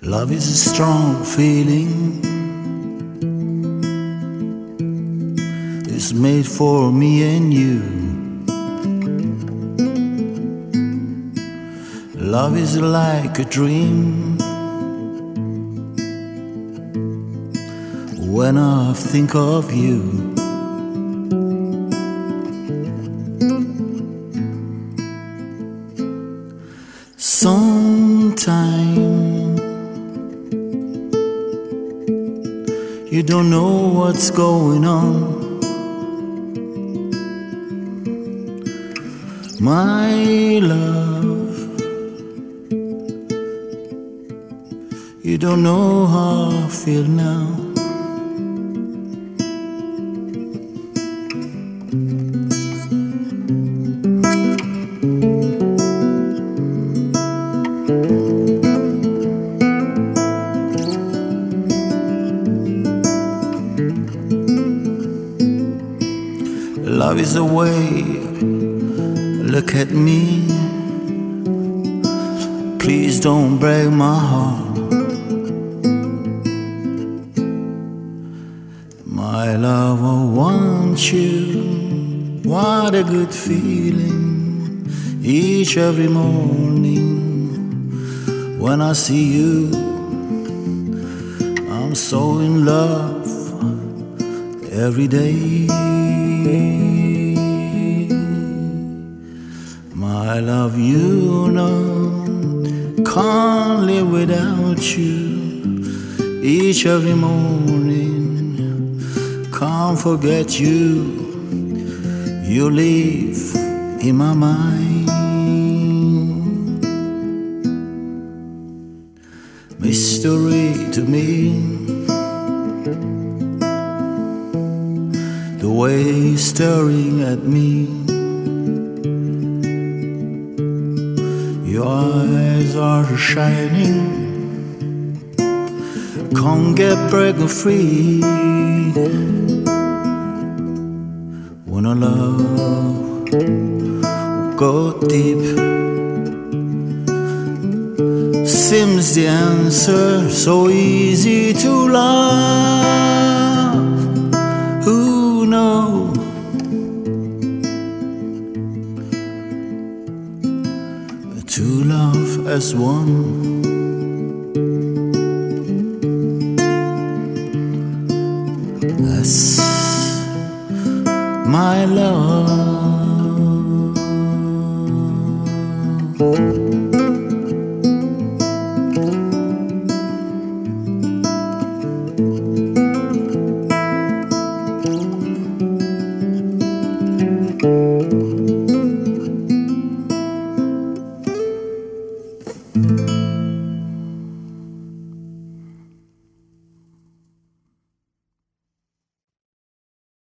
Love is a strong feeling. It's made for me and you. Love is like a dream. When I think of you, sometimes you don't know what's going on. My love, you don't know how I feel now. Love is a wave, look at me. Please don't break my heart. My love, I want you. What a good feeling. Each every morning when I see you, I'm so in love every day. My love, you know, can't live without you. Each every morning, can't forget you. You live in my mind. Mystery to me, the way you're staring at me. Your eyes are shining, can't get breaking free. When our love go deep, seems the answer so easy to love. Who knows? To love as one. That's my love.